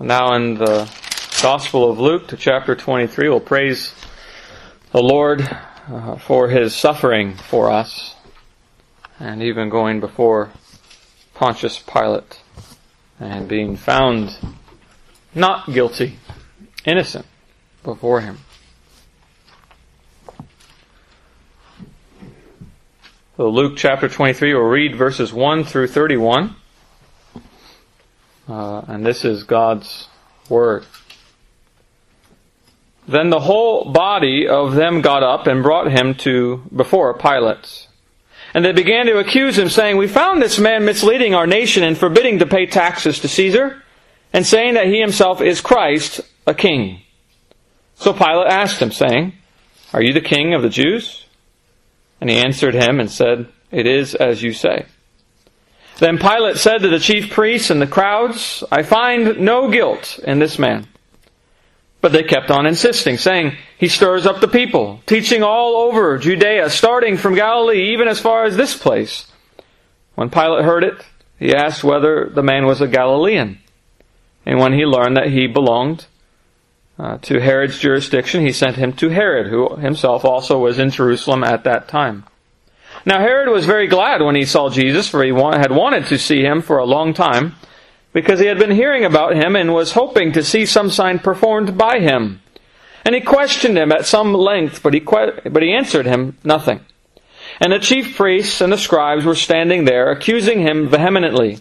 Now in the Gospel of Luke to chapter 23, we'll praise the Lord for His suffering for us, and even going before Pontius Pilate and being found not guilty, innocent before him. So Luke chapter 23, we'll read verses 1 through 31. And this is God's Word. Then the whole body of them got up and brought him before Pilate. And they began to accuse him, saying, "We found this man misleading our nation and forbidding to pay taxes to Caesar, and saying that he himself is Christ, a king." So Pilate asked him, saying, "Are you the king of the Jews?" And he answered him and said, "It is as you say." Then Pilate said to the chief priests and the crowds, "I find no guilt in this man." But they kept on insisting, saying, "He stirs up the people, teaching all over Judea, starting from Galilee, even as far as this place." When Pilate heard it, he asked whether the man was a Galilean. And when he learned that he belonged to Herod's jurisdiction, he sent him to Herod, who himself also was in Jerusalem at that time. Now Herod was very glad when he saw Jesus, for he had wanted to see him for a long time, because he had been hearing about him and was hoping to see some sign performed by him. And he questioned him at some length, but he answered him nothing. And the chief priests and the scribes were standing there, accusing him vehemently.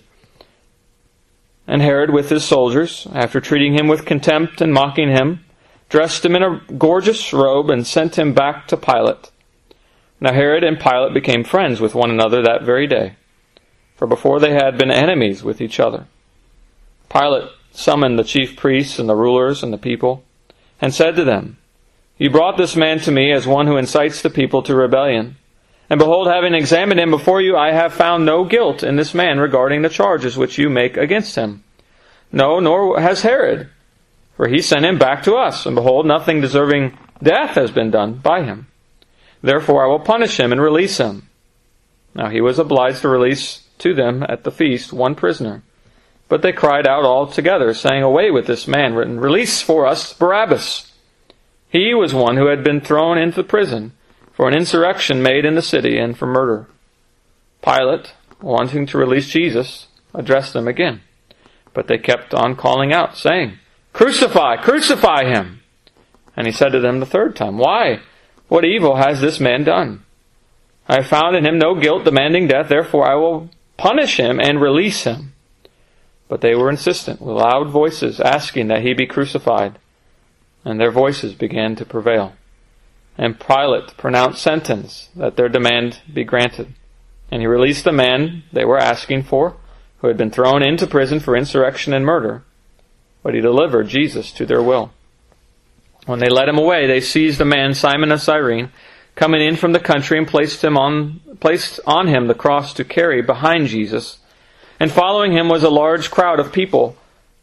And Herod with his soldiers, after treating him with contempt and mocking him, dressed him in a gorgeous robe and sent him back to Pilate. Now Herod and Pilate became friends with one another that very day, for before they had been enemies with each other. Pilate summoned the chief priests and the rulers and the people, and said to them, "You brought this man to me as one who incites the people to rebellion. And behold, having examined him before you, I have found no guilt in this man regarding the charges which you make against him. No, nor has Herod, for he sent him back to us, and behold, nothing deserving death has been done by him. Therefore I will punish him and release him." Now he was obliged to release to them at the feast one prisoner. But they cried out all together, saying, "Away with this man, and release for us Barabbas." He was one who had been thrown into prison for an insurrection made in the city and for murder. Pilate, wanting to release Jesus, addressed them again. But they kept on calling out, saying, "Crucify, crucify him!" And he said to them the third time, "Why? What evil has this man done? I have found in him no guilt demanding death, therefore I will punish him and release him." But they were insistent, with loud voices, asking that he be crucified. And their voices began to prevail. And Pilate pronounced sentence that their demand be granted. And he released the man they were asking for, who had been thrown into prison for insurrection and murder. But he delivered Jesus to their will. When they led him away, they seized a man, Simon of Cyrene, coming in from the country, and placed on him the cross to carry behind Jesus. And following him was a large crowd of the people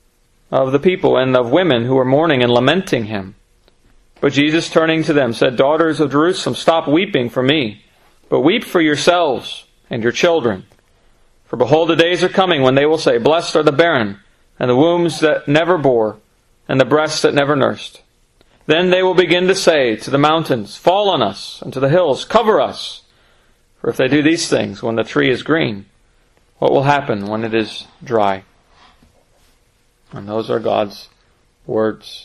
and of women who were mourning and lamenting him. But Jesus, turning to them, said, "Daughters of Jerusalem, stop weeping for me, but weep for yourselves and your children. For behold, the days are coming when they will say, 'Blessed are the barren, and the wombs that never bore, and the breasts that never nursed.' Then they will begin to say to the mountains, 'Fall on us,' and to the hills, 'Cover us.' For if they do these things when the tree is green, what will happen when it is dry?" And those are God's words.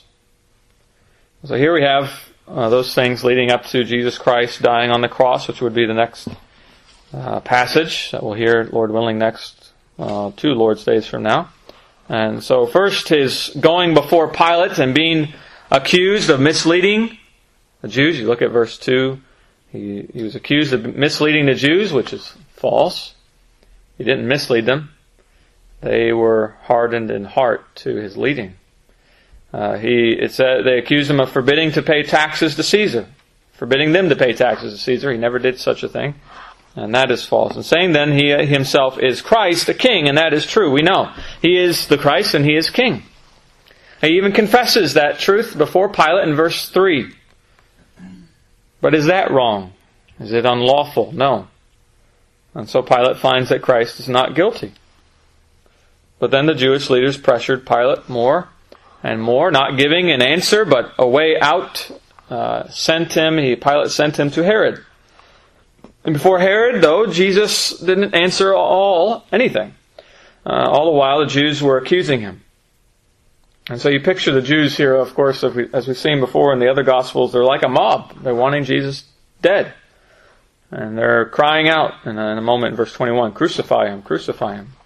So here we have those things leading up to Jesus Christ dying on the cross, which would be the next passage that we'll hear, Lord willing, next 2 Lord's Days from now. And so first his going before Pilate and being accused of misleading the Jews. You look at verse 2. He was accused of misleading the Jews, which is false. He didn't mislead them. They were hardened in heart to his leading. It said they accused him of forbidding to pay taxes to Caesar. Forbidding them to pay taxes to Caesar. He never did such a thing. And that is false. And saying then he himself is Christ, a king, and that is true. We know. He is the Christ and he is king. He even confesses that truth before Pilate in verse 3. But is that wrong? Is it unlawful? No. And so Pilate finds that Christ is not guilty. But then the Jewish leaders pressured Pilate more, and more, not giving an answer, but a way out, Pilate sent him to Herod. And before Herod, though, Jesus didn't answer anything. All the while, the Jews were accusing him. And so you picture the Jews here, of course, as we've seen before in the other Gospels, they're like a mob. They're wanting Jesus dead. And they're crying out in a moment in verse 21, "Crucify him, crucify him."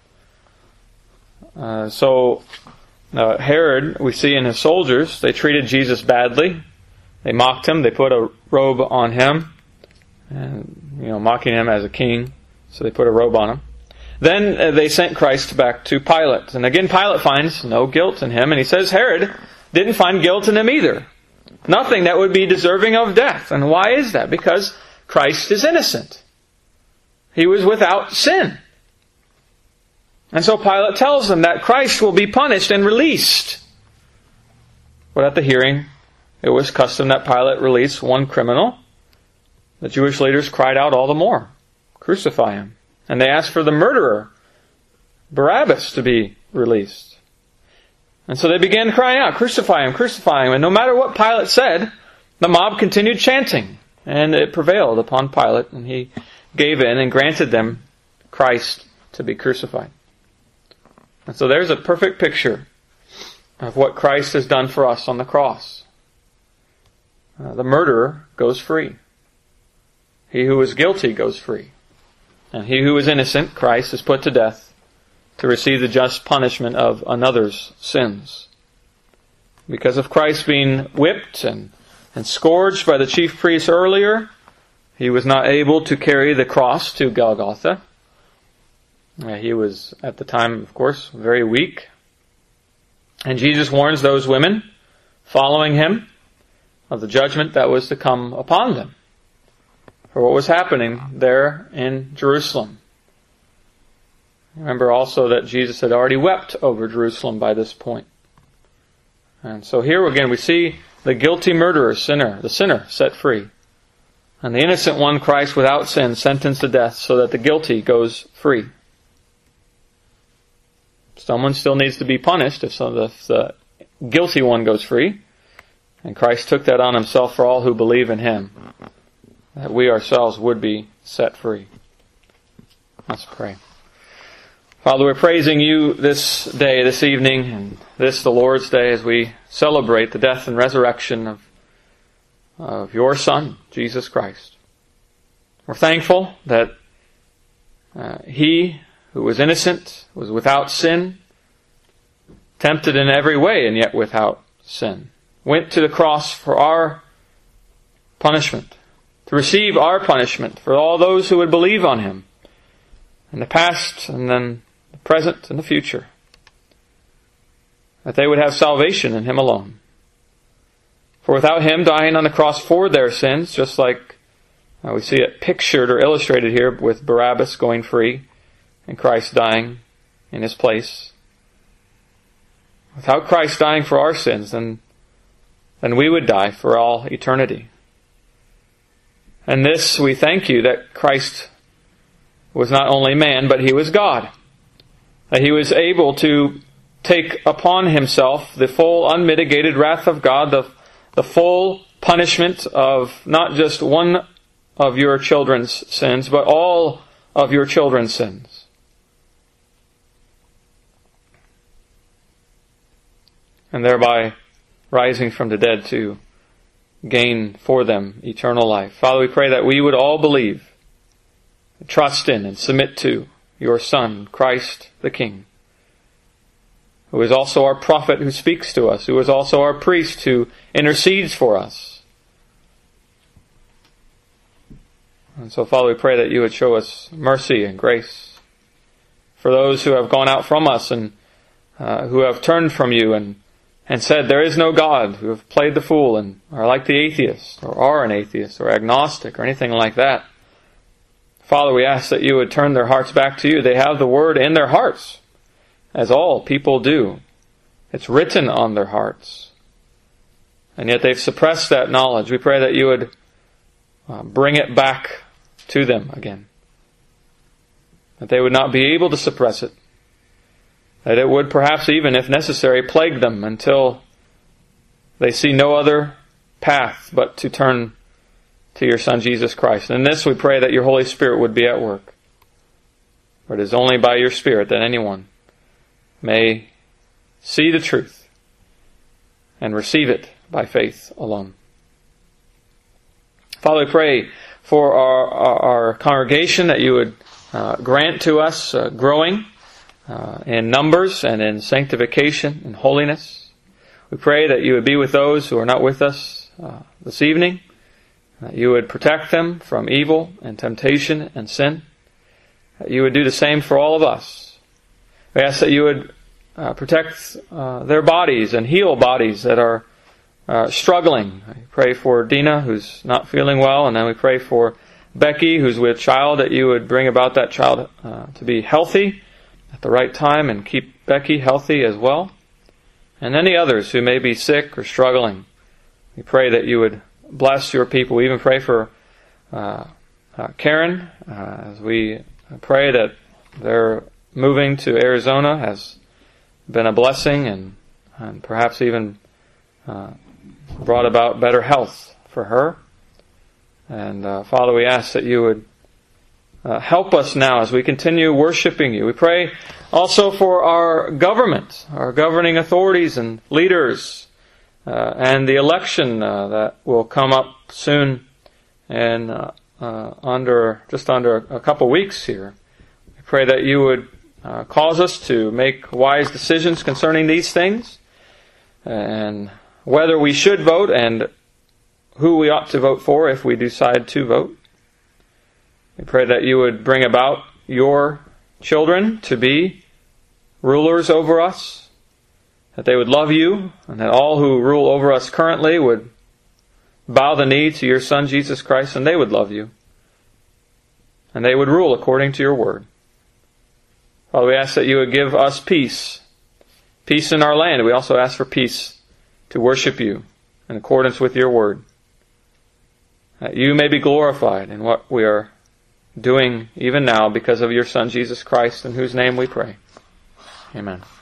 Herod, we see in his soldiers, they treated Jesus badly. They mocked him. They put a robe on him, and mocking him as a king. So they put a robe on him. Then they sent Christ back to Pilate. And again, Pilate finds no guilt in him. And he says Herod didn't find guilt in him either. Nothing that would be deserving of death. And why is that? Because Christ is innocent. He was without sin. And so Pilate tells them that Christ will be punished and released. But at the hearing, it was custom that Pilate release one criminal. The Jewish leaders cried out all the more, "Crucify him." And they asked for the murderer, Barabbas, to be released. And so they began crying out, "Crucify him, crucify him." And no matter what Pilate said, the mob continued chanting. And it prevailed upon Pilate, and he gave in and granted them Christ to be crucified. And so there's a perfect picture of what Christ has done for us on the cross. The murderer goes free. He who is guilty goes free. And he who is innocent, Christ, is put to death to receive the just punishment of another's sins. Because of Christ being whipped and scourged by the chief priests earlier, he was not able to carry the cross to Golgotha. He was, at the time, of course, very weak. And Jesus warns those women following him of the judgment that was to come upon them for what was happening there in Jerusalem. Remember also that Jesus had already wept over Jerusalem by this point. And so here again we see the guilty murderer, the sinner, set free. And the innocent one, Christ, without sin, sentenced to death so that the guilty goes free. Someone still needs to be punished if the guilty one goes free. And Christ took that on himself for all who believe in him, that we ourselves would be set free. Let's pray. Father, we're praising you this day, this evening, and this, the Lord's Day, as we celebrate the death and resurrection of your Son, Jesus Christ. We're thankful that he who was innocent, was without sin, tempted in every way and yet without sin, went to the cross for our punishment, to receive our punishment for all those who would believe on him in the past and then the present and the future, that they would have salvation in him alone. For without him dying on the cross for their sins, just like we see it pictured or illustrated here with Barabbas going free and Christ dying in his place, without Christ dying for our sins, then we would die for all eternity. And this, we thank you that Christ was not only man, but he was God. That he was able to take upon himself the full unmitigated wrath of God, the full punishment of not just one of your children's sins, but all of your children's sins. And thereby rising from the dead to gain for them eternal life. Father, we pray that we would all believe, trust in, and submit to your Son, Christ the King, who is also our prophet who speaks to us, who is also our priest who intercedes for us. And so, Father, we pray that you would show us mercy and grace for those who have gone out from us and who have turned from you and said, there is no God, who have played the fool and are like the atheist, or are an atheist, or agnostic, or anything like that. Father, we ask that you would turn their hearts back to you. They have the Word in their hearts, as all people do. It's written on their hearts. And yet they've suppressed that knowledge. We pray that you would bring it back to them again. That they would not be able to suppress it. That it would perhaps even, if necessary, plague them until they see no other path but to turn to your Son Jesus Christ. And in this we pray that your Holy Spirit would be at work. For it is only by your Spirit that anyone may see the truth and receive it by faith alone. Father, we pray for our congregation that you would grant to us growing in numbers and in sanctification and holiness. We pray that you would be with those who are not with us this evening, that you would protect them from evil and temptation and sin, that you would do the same for all of us. We ask that you would protect their bodies and heal bodies that are struggling. I pray for Dina, who's not feeling well, and then we pray for Becky, who's with child, that you would bring about that child to be healthy at the right time and keep Becky healthy as well. And any others who may be sick or struggling, we pray that you would bless your people. We even pray for Karen, as we pray that their moving to Arizona has been a blessing and perhaps even brought about better health for her. And Father, we ask that you would help us now as we continue worshiping you. We pray also for our government, our governing authorities and leaders, and the election that will come up soon and under a couple weeks here. We pray that you would cause us to make wise decisions concerning these things, and whether we should vote and who we ought to vote for if we decide to vote. We pray that you would bring about your children to be rulers over us, that they would love you, and that all who rule over us currently would bow the knee to your Son Jesus Christ, and they would love you, and they would rule according to your word. Father, we ask that you would give us peace in our land. We also ask for peace to worship you in accordance with your word, that you may be glorified in what we are doing even now because of your Son Jesus Christ, in whose name we pray. Amen.